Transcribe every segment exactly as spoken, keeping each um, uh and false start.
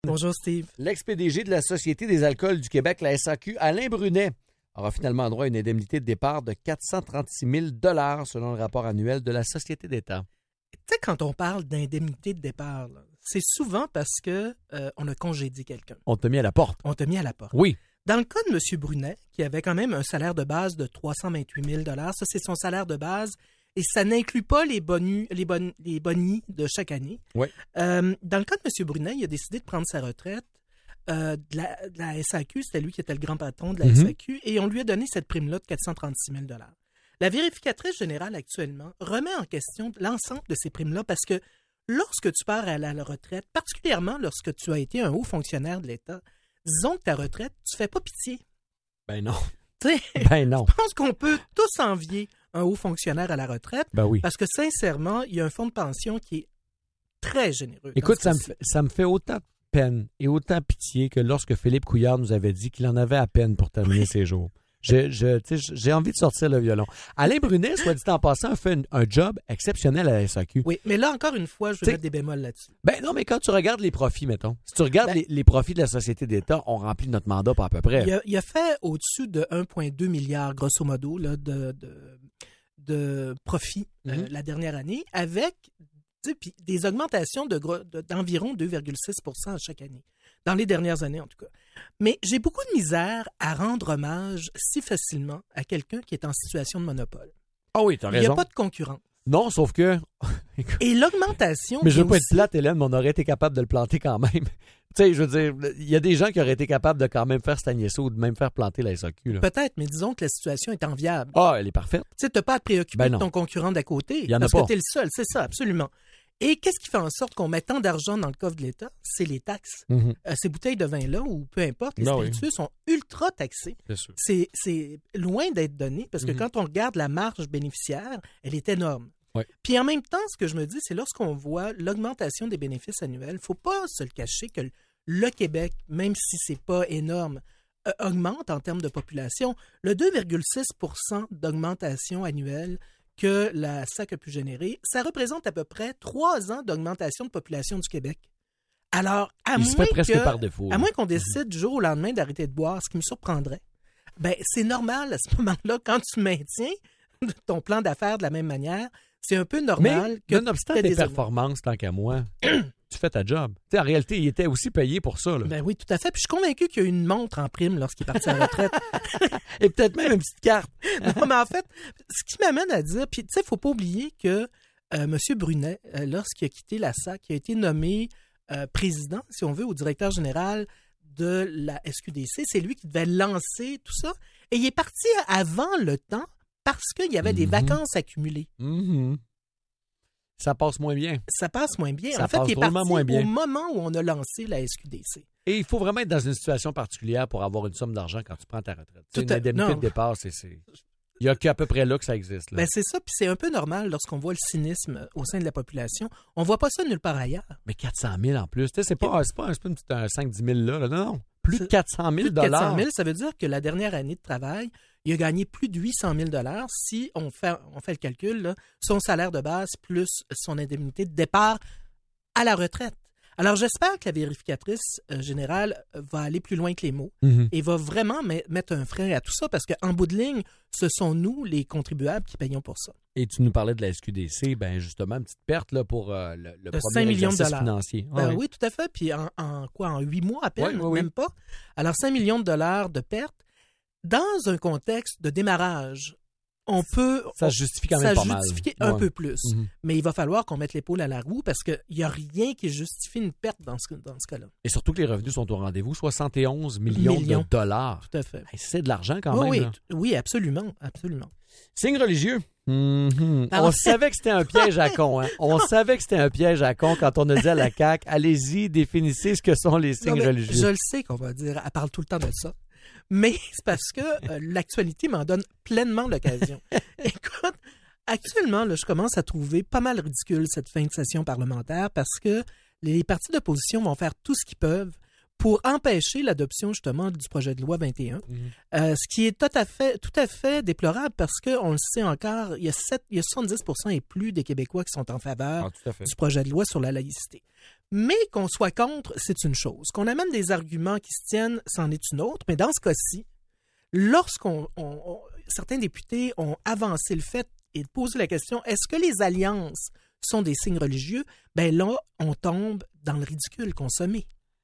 Bonjour, Steve. L'ex-P D G de la Société des alcools du Québec, la S A Q, Alain Brunet, aura finalement droit à une indemnité de départ de quatre cent trente-six mille dollars selon le rapport annuel de la Société d'État. Tu sais, quand on parle d'indemnité de départ, là, c'est souvent parce que euh, on a congédié quelqu'un. On t'a mis à la porte. On t'a mis à la porte. Oui. Dans le cas de M. Brunet, qui avait quand même un salaire de base de trois cent vingt-huit mille dollars, ça, c'est son salaire de base, et ça n'inclut pas les bonus, les, bon, les bonis de chaque année. Oui. Euh, dans le cas de M. Brunet, il a décidé de prendre sa retraite euh, de, la, de la S A Q, c'était lui qui était le grand patron de la mm-hmm. S A Q, et on lui a donné cette prime-là de quatre cent trente-six mille dollars. La vérificatrice générale actuellement remet en question l'ensemble de ces primes-là parce que lorsque tu pars à la retraite, particulièrement lorsque tu as été un haut fonctionnaire de l'État, disons que ta retraite, tu fais pas pitié. Ben non. T'sais, ben non. Je pense qu'on peut tous envier un haut fonctionnaire à la retraite ben oui. parce que sincèrement, il y a un fonds de pension qui est très généreux. Écoute, ça me, fait, ça me fait autant de peine et autant pitié que lorsque Philippe Couillard nous avait dit qu'il en avait à peine pour terminer oui. ses jours. Je, je, j'ai envie de sortir le violon. Alain Brunet, soit dit en passant, a fait un, un job exceptionnel à la S A Q. Oui, mais là, encore une fois, je vais t'sais, mettre des bémols là-dessus. Ben non, mais quand tu regardes les profits, mettons, si tu regardes ben, les, les profits de la Société d'État, on remplit notre mandat pas à peu près. Il a, il a fait au-dessus de un virgule deux milliard, grosso modo, là, de, de, de profits mm-hmm. euh, la dernière année, avec des augmentations de, de, d'environ deux virgule six pour cent chaque année. Dans les dernières années, en tout cas. Mais j'ai beaucoup de misère à rendre hommage si facilement à quelqu'un qui est en situation de monopole. Ah oui, t'as raison. Il n'y a pas de concurrence. Non, sauf que... Et l'augmentation... Mais je veux pas aussi... être plate, Hélène, mais on aurait été capable de le planter quand même. Tu sais, je veux dire, il y a des gens qui auraient été capables de quand même faire stagner ça ou de même faire planter la S A Q. Là. Peut-être, mais disons que la situation est enviable. Ah, elle est parfaite. Tu sais, t'as pas à te préoccuper ben de ton concurrent d'à côté. Il y en parce a pas. que t'es le seul, c'est ça, absolument. Et qu'est-ce qui fait en sorte qu'on met tant d'argent dans le coffre de l'État? C'est les taxes. Mm-hmm. Euh, ces bouteilles de vin-là, ou peu importe, les ben spiritueux oui. sont ultra taxés. C'est sûr. C'est, c'est loin d'être donné, parce que mm-hmm. quand on regarde la marge bénéficiaire, elle est énorme. Oui. Puis en même temps, ce que je me dis, c'est lorsqu'on voit l'augmentation des bénéfices annuels, il ne faut pas se le cacher que le Québec, même si ce n'est pas énorme, euh, augmente en termes de population. Le deux virgule six pour cent d'augmentation annuelle que la S A C a pu générer, ça représente à peu près trois ans d'augmentation de population du Québec. Alors, à Il moins se fait presque que, par défaut. à moins qu'on décide du jour au lendemain d'arrêter de boire, ce qui me surprendrait, ben c'est normal à ce moment-là, quand tu maintiens ton plan d'affaires de la même manière, c'est un peu normal mais, que... Mais nonobstant des, des performances, tant qu'à moi, tu fais ta job. Tu sais, en réalité, il était aussi payé pour ça. Là. Ben oui, tout à fait. Puis je suis convaincu qu'il y a eu une montre en prime lorsqu'il est parti à la retraite. Et peut-être même une petite carte. Non, mais en fait, ce qui m'amène à dire, puis tu sais, il ne faut pas oublier que euh, M. Brunet, euh, lorsqu'il a quitté la S A C, il a été nommé euh, président, si on veut, ou directeur général de la S Q D C. C'est lui qui devait lancer tout ça. Et il est parti avant le temps parce qu'il y avait mm-hmm. des vacances accumulées. Mm-hmm. Ça passe moins bien. Ça passe moins bien. Ça en fait, il est parti moins bien. au moment où on a lancé la S Q D C. Et il faut vraiment être dans une situation particulière pour avoir une somme d'argent quand tu prends ta retraite. Tout une indemnité de départ, c'est... c'est... Il n'y a qu'à peu près là que ça existe. Là. Ben c'est ça, puis c'est un peu normal lorsqu'on voit le cynisme au sein de la population. On ne voit pas ça nulle part ailleurs. Mais quatre cent mille en plus, c'est pas, c'est pas, c'est pas un petit un cinq à dix mille là, là. Non, non. Plus de quatre cent mille dollars. Plus de quatre cent mille, ça veut dire que la dernière année de travail, il a gagné plus de huit cent mille dollars si on fait, on fait le calcul, là, son salaire de base plus son indemnité de départ à la retraite. Alors, j'espère que la vérificatrice euh, générale va aller plus loin que les mots mm-hmm. et va vraiment met, mettre un frein à tout ça parce qu'en bout de ligne, ce sont nous, les contribuables, qui payons pour ça. Et tu nous parlais de la S Q D C, ben justement, une petite perte là, pour euh, le, le premier cinq millions de dollars financier. Ben, ah, oui. oui, tout à fait. Puis en, en quoi? En huit mois à peine, oui, oui, même oui. pas. Alors, cinq millions de dollars de pertes dans un contexte de démarrage. On peut... Ça on, justifie quand même ça pas mal. Ça justifie un ouais. peu plus. Mm-hmm. Mais il va falloir qu'on mette l'épaule à la roue parce qu'il n'y a rien qui justifie une perte dans ce, dans ce cas-là. Et surtout que les revenus sont au rendez-vous. soixante et onze millions, millions. de dollars. Tout à fait. Hey, c'est de l'argent quand oh, même. Oui, là. oui, absolument. absolument. Signe religieux. Mm-hmm. On savait que c'était un piège à con. Hein? On savait que c'était un piège à con quand on a dit à la C A Q, allez-y, définissez ce que sont les signes non, religieux. Je le sais qu'on va dire, elle parle tout le temps de ça. Mais c'est parce que euh, l'actualité m'en donne pleinement l'occasion. Écoute, actuellement, là, je commence à trouver pas mal ridicule cette fin de session parlementaire parce que les partis d'opposition vont faire tout ce qu'ils peuvent pour empêcher l'adoption justement du projet de loi vingt et un, mmh. euh, ce qui est tout à fait, tout à fait déplorable parce qu'on le sait encore, il y a, sept, il y a soixante-dix pour cent et plus des Québécois qui sont en faveur ah, du projet de loi sur la laïcité. Mais qu'on soit contre, c'est une chose. Qu'on amène des arguments qui se tiennent, c'en est une autre. Mais dans ce cas-ci, lorsqu'on on, on, certains députés ont avancé le fait et posé la question, est-ce que les alliances sont des signes religieux? Ben là, on tombe dans le ridicule consommé.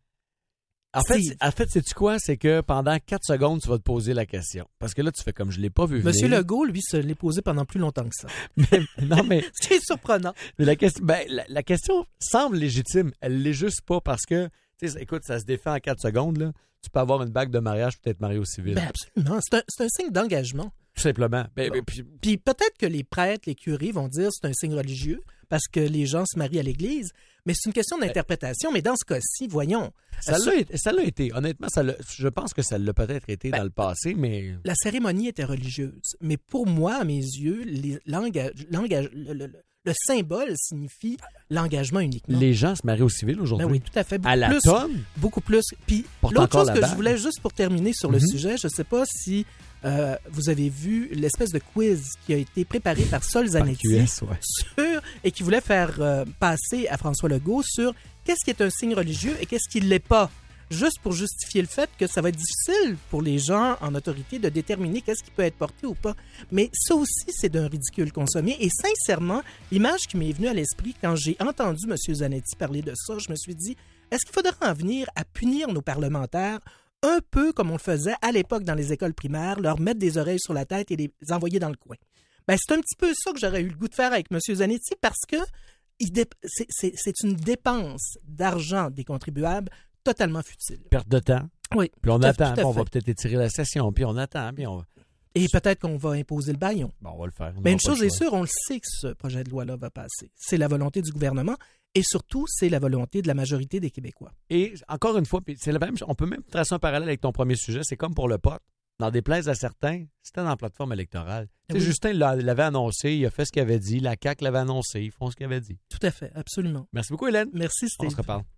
En fait, en fait, sais-tu quoi? C'est que pendant quatre secondes, tu vas te poser la question. Parce que là, tu fais comme je ne l'ai pas vu venir. Monsieur Legault, lui, se l'est posé pendant plus longtemps que ça. mais, non, mais... C'est surprenant. Mais la, question, ben, la, la question semble légitime. Elle ne l'est juste pas parce que, tu sais, écoute, ça se défait en quatre secondes, là. Tu peux avoir une bague de mariage, peut-être marié au civil. Ben absolument. C'est un, c'est un signe d'engagement. Tout simplement. Ben, ben, puis... puis peut-être que les prêtres, les curés vont dire que c'est un signe religieux parce que les gens se marient à l'église, mais c'est une question d'interprétation. Mais dans ce cas-ci, voyons. Ça l'a, été, ça l'a été. Honnêtement, ça l'a, je pense que ça l'a peut-être été ben, dans le passé, mais... La cérémonie était religieuse. Mais pour moi, à mes yeux, les, l'engage, l'engage, le, le, le symbole signifie l'engagement uniquement. Les gens se marient au civil aujourd'hui. Ben oui, tout à fait. Beaucoup à la plus, tonne. Beaucoup plus. Puis l'autre chose que je voulais, juste pour terminer sur le mm-hmm. sujet, je ne sais pas si euh, vous avez vu l'espèce de quiz qui a été préparé par Sol Zanetti Q S, ouais. sur, et qui voulait faire euh, passer à François Legault sur qu'est-ce qui est un signe religieux et qu'est-ce qui ne l'est pas. Juste pour justifier le fait que ça va être difficile pour les gens en autorité de déterminer qu'est-ce qui peut être porté ou pas. Mais ça aussi, c'est d'un ridicule consommé. Et sincèrement, l'image qui m'est venue à l'esprit quand j'ai entendu M. Zanetti parler de ça, je me suis dit, est-ce qu'il faudra en venir à punir nos parlementaires un peu comme on le faisait à l'époque dans les écoles primaires, leur mettre des oreilles sur la tête et les envoyer dans le coin? Ben, c'est un petit peu ça que j'aurais eu le goût de faire avec M. Zanetti parce que il dé- c'est, c'est, c'est une dépense d'argent des contribuables totalement futile. Perte de temps. Oui. Puis on attend, puis on va peut-être étirer la session, puis on attend, puis on va... Et peut-être qu'on va imposer le baillon. Bon, on va le faire. Mais une chose est sûre, on le sait que ce projet de loi-là va passer. C'est la volonté du gouvernement et surtout, c'est la volonté de la majorité des Québécois. Et encore une fois, puis c'est la même, on peut même tracer un parallèle avec ton premier sujet, c'est comme pour le pot. Dans des plaises à certains, c'était dans la plateforme électorale. Oui. Justin l'avait annoncé, il a fait ce qu'il avait dit, la C A Q l'avait annoncé, ils font ce qu'il avait dit. Tout à fait, absolument. Merci beaucoup, Hélène. Merci, Steve. On se reparle.